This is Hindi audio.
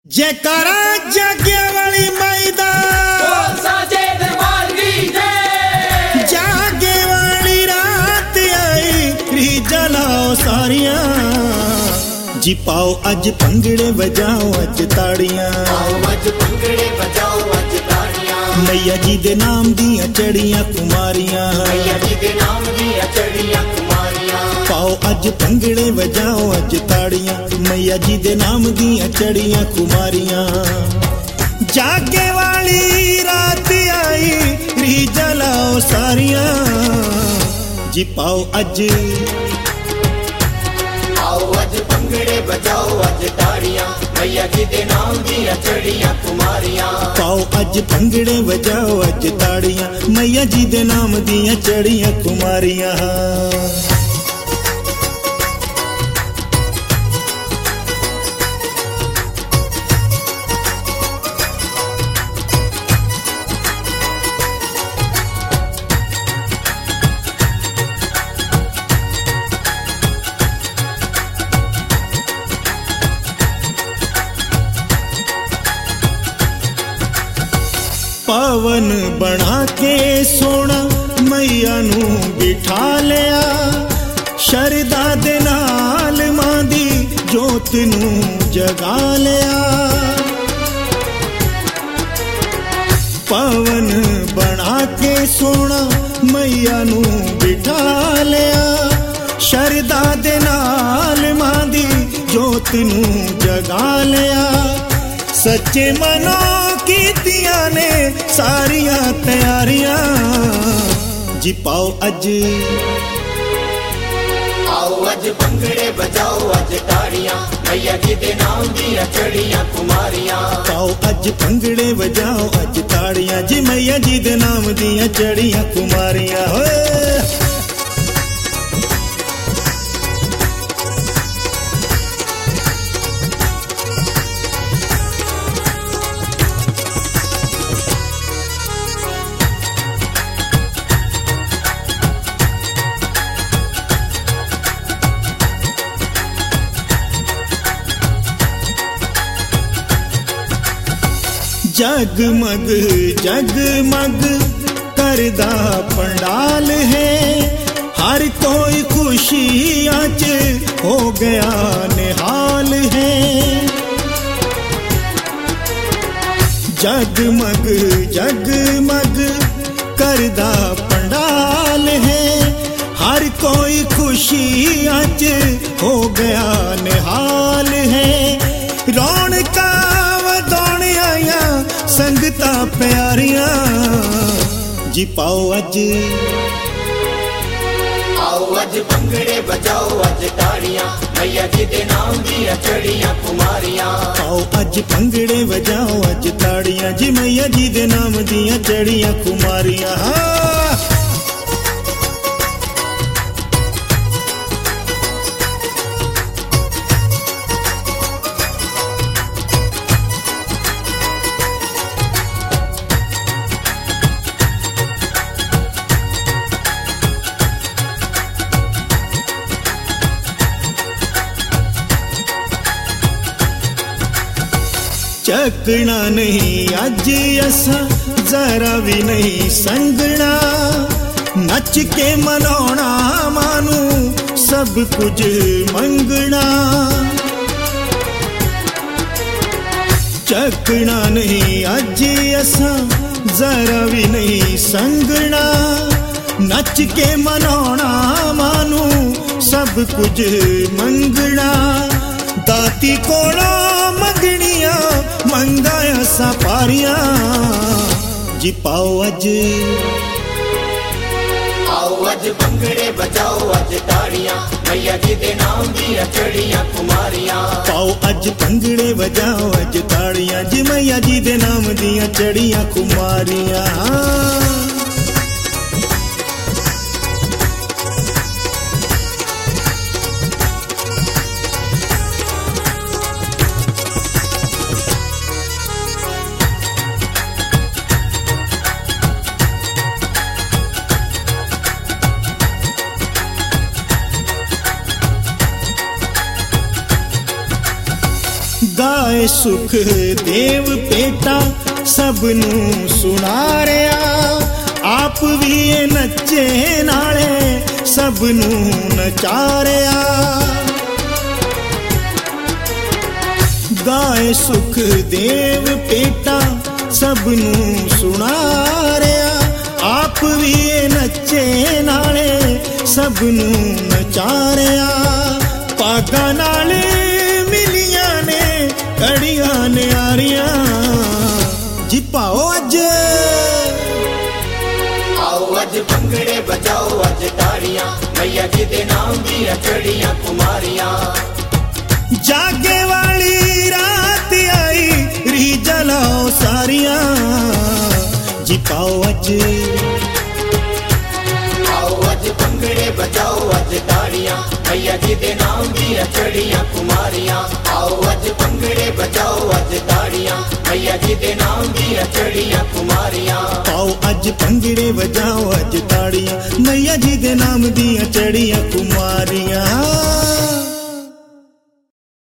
जयकारा जागे वाली मैदा साजे दरबार की जय। जागे वाली रात आई री जलाओ सारियां जी पाओ अज भंगड़े बजाओ अज ताड़ियां अज भंगड़े बजाओ अज ताड़ियां मैया जी दे नाम दियां चढ़ियां कुमारियां मैया जी दे नाम दियां चढ़ियां कुमारियां पाओ अज भंगड़े बजाओ अज ताड़ियां मैया जी दे नाम दियां चढ़ियां कुमारियां जागे वाली रात आई री जलाओ सारियां जी पाओ अज आओ अज भंगड़े बजाओ अज ताड़ियां मैया जी दे नाम दियां चढ़ियां कुमारियां पाओ अज भंगड़े बजाओ अज ताड़ियां मैया जी दे नाम दियां चढ़ियां कुमारियां पवन बना के सोना मैया नू बिठा लिया शरदा दे नाल मां दी जोत नू जगा लिया पवन बना के सोना मैया नू बिठा लिया शरदा दे नाल मां दी जोत नू जगा लिया सच्चे मनो कीतियां ने सारियां तैयारियां जी पाओ अज आओ अज भंगड़े बजाओ अज ताड़ियां मैया जी दे नाम दियां चढ़ियां कुमारियां पाओ अज भंगड़े बजाओ अज ताड़ियां जी मैया जी दे नाम दियां चढ़ियां कुमारियां होए जगमग जगमग करदा पंडाल है हर कोई खुशियां च हो गया निहाल है जगमग जगमग करदा पंडाल है हर कोई खुशियां च हो गया निहाल है रौनका संगता प्यारियां जी पाओ अज आओ अज भंगड़े बजाओ अज ताड़ियां मैया जी दे नाम दियां चढ़ियां कुमारियां पाओ अज भंगड़े बजाओ अज ताड़ियां जी मैया जी दे नाम दियां चढ़ियां कुमारियां चकना नहीं अज असा जरा भी नहीं संगना नच के मनाना मानू सब कुछ मंगना चकना नहीं अज असा जरा भी नहीं संगना नच के मनाना मानू सब कुछ मंगना दाती कोला मंगनिया मंगाया सा पारियां जी पाओ अज आओ अज भंगड़े बजाओ अज ताड़ियां मैया जी दे नाम दियां चढ़ियां कुमारियां पाओ अज भंगड़े बजाओ अज ताड़ियां जी मैया जी दे नाम दियां चढ़ियां कुमारियां गाए सुख देव पेटा सबनू सुना रहा आप भी ये नचे नाले सबनू नचा रहा गाए सुख देव पेटा सबनू सुना रहा आप भी ये नचे नाले सबनू नचा रहा पागा नाले मिलिया ने कड़िया ने आरिया जी पाओ अज आओ अज भंगड़े बजाओ अज ताड़ियां मैया जी दे नाम दी चढ़ियां कुमारियां जागे वाली रात आई री जलाओ सारिया जी पाओ अज आओ अज भंगड़े बजाओ अज ताड़ियां मैया जी दे नाम दी चढ़ियां कुमारियां आओ अज भंगड़े बजाओ अज ताड़ियां मैया जी दे नाम दी चढ़ियां कुमारियां आओ अज भंगड़े बजाओ अज ताड़ियां मैया जी दे नाम दी चढ़ियां कुमारियां